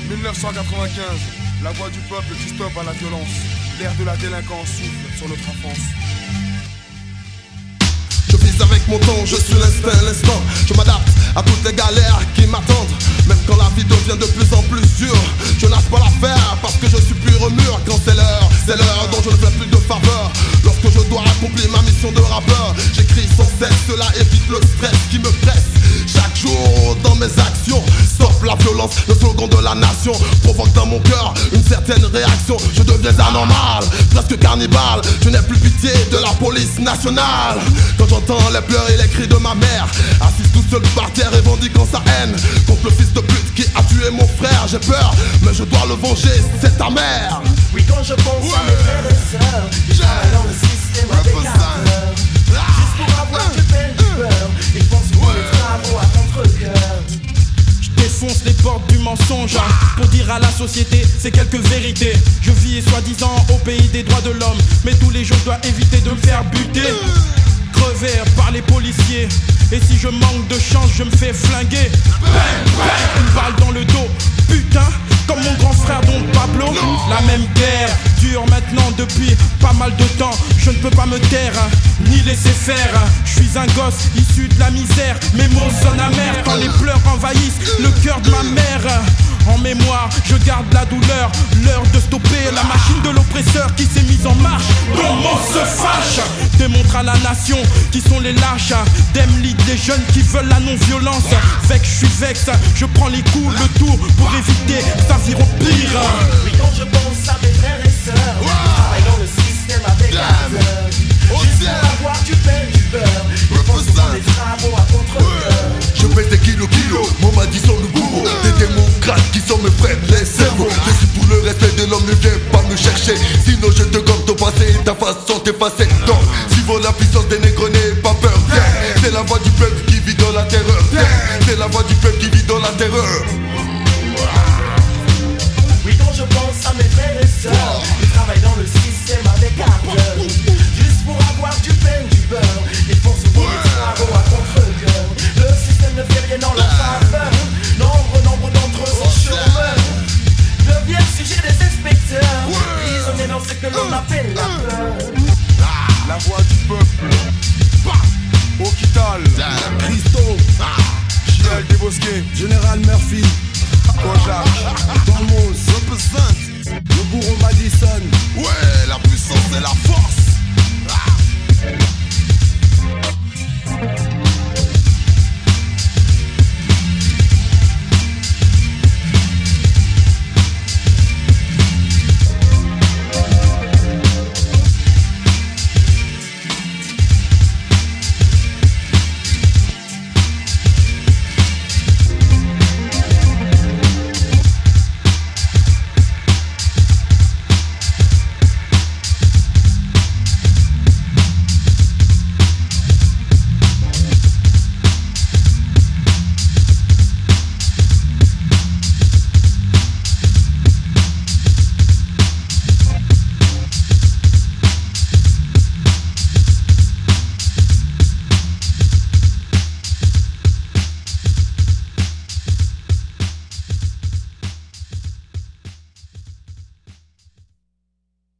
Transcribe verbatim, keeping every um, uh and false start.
mille neuf cent quatre-vingt-quinze, la voix du peuple qui stoppe à la violence. L'air de la délinquance souffle sur notre enfance. Je vise avec mon temps, je suis l'instinct, l'instant. Je m'adapte à toutes les galères qui m'attendent. Même quand la vie devient de plus en plus dure, je lâche pas l'affaire parce que je suis plus mûr. Quand c'est l'heure, c'est l'heure dont je ne veux plus de faveur. Lorsque je dois accomplir ma mission de rappeur, j'écris sans cesse, cela évite le stress qui me presse. Chaque jour dans mes actions, stop la violence, le slogan de la nation provoque dans mon cœur une certaine réaction. Je deviens anormal, presque cannibale. Je n'ai plus pitié de la police nationale. Quand j'entends les pleurs et les cris de ma mère, assise tout seul par terre revendiquant sa haine contre le fils de pute qui a tué mon frère. J'ai peur, mais je dois le venger, c'est ta mère. Oui, quand je pense ouais. à mes frères et sœurs, je travaille dans le système avec ardeur. Juste pour avoir du peine, du beurre, ils font souvent les travaux à contre-cœur. Je défonce les portes du mensonge pour dire à la société ces quelques vérités. Je vis soi-disant au pays des droits de l'homme, mais tous les jours je dois éviter de me faire buter, crever par les policiers. Et si je manque de chance, je me fais flinguer. Bang, bang, une balle dans le dos, putain, comme mon grand frère Don Pablo. La même guerre dure maintenant depuis pas mal de temps. Je ne peux pas me taire, ni laisser faire. Je suis un gosse issu de la misère. Mes mots sonnent amers quand les pleurs envahissent le cœur de ma mère. En mémoire, je garde la douleur. L'heure de stopper la machine de l'oppresseur qui s'est mise en marche. Comment se fâche? Démontre à la nation qui sont les lâches. Dem lead les jeunes qui veulent la non-violence. Vex, je suis vex, je prends les coups, le tout pour éviter ça vire au pire. Oui, quand je pense à mes frères et sœurs, je travaille dans le système avec ardeur. Juste pour avoir du pain, du beurre, ils font souvent des travaux à contre-cœur. Je pèse des kilos, kilos, mon m'a dit sont le bourreau. Des démocrates qui sont mes frères, les cerveaux. Je suis pour le respect de l'homme, ne viens pas me chercher. Sinon je te gomme ton passé et ta façon t'effacer. Donc, si vaut la puissance des négros, n'aie pas peur. C'est la voix du peuple qui vit dans la terreur. C'est la voix du peuple qui vit dans la terreur. Oui, quand je pense à mes frères et sœurs, ils travaillent dans le système avec ardeur. Juste pour avoir du pain, du beurre, ils font souvent des travaux à contre-cœur. Le système ne fait rien dans leur faveur. Nombre, nombre d'entre eux sont chômeurs, deviennent sujet des inspecteurs, prisonniers dans ce que l'on appelle la peur. La voix du peuple, Okital, Christo, J L Desbosquets, Général Murphy.